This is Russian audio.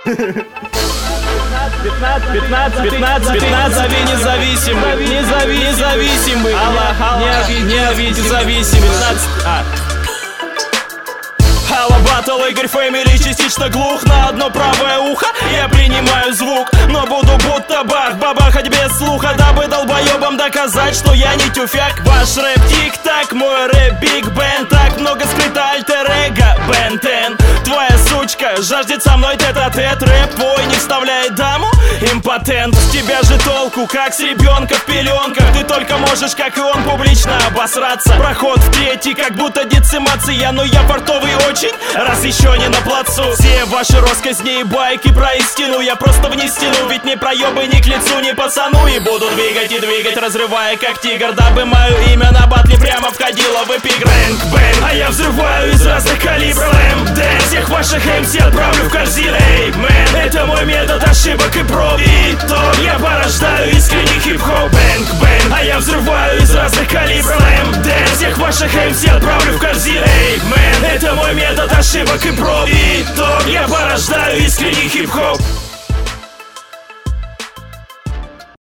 15 зови независимый. Независимый. Независимый. 15. Алла Батл, Игорь Фэмили, частично глух на одно правое ухо. Я принимаю звук, но буду будто бах, бабахать без слуха, дабы долбоебам доказать, что я не тюфяк. Ваш рэп тик-так, мой рэп Биг Бен. Так много скрыто альтер-эго Бен Тен. Твоя сучка жаждет со мной тет-а-тет. Рэп твой не вставляет даму, импотент. С тебя же толку, как с ребенка в пеленках. Ты только можешь, как и он, публично обосраться. Проход в третий, как будто децимация. Но я портовый очень, раз еще не на плацу. Все ваши россказни и байки про истину я просто вне стену, ведь не проебы ни к лицу, ни пацану. И буду двигать и двигать, разрывая как тигр, дабы мое имя на батле прямо входило в эпиграф. Бэнк, бэнк, а я взрываю из разных калибров. Слэм, дэн, всех ваших МС отправлю в корзину. Эй, мэн, это мой метод ошибок и проб. Итог, я порождаю искренний хип-хоп. Бэнк, бэнк, а я взрываю из разных калибров. Слэм, дэн, всех ваших МС отправлю в корзину. Эй, мэн, это мой метод ошибок и проб. Итог, я порождаю искренний хип-хоп.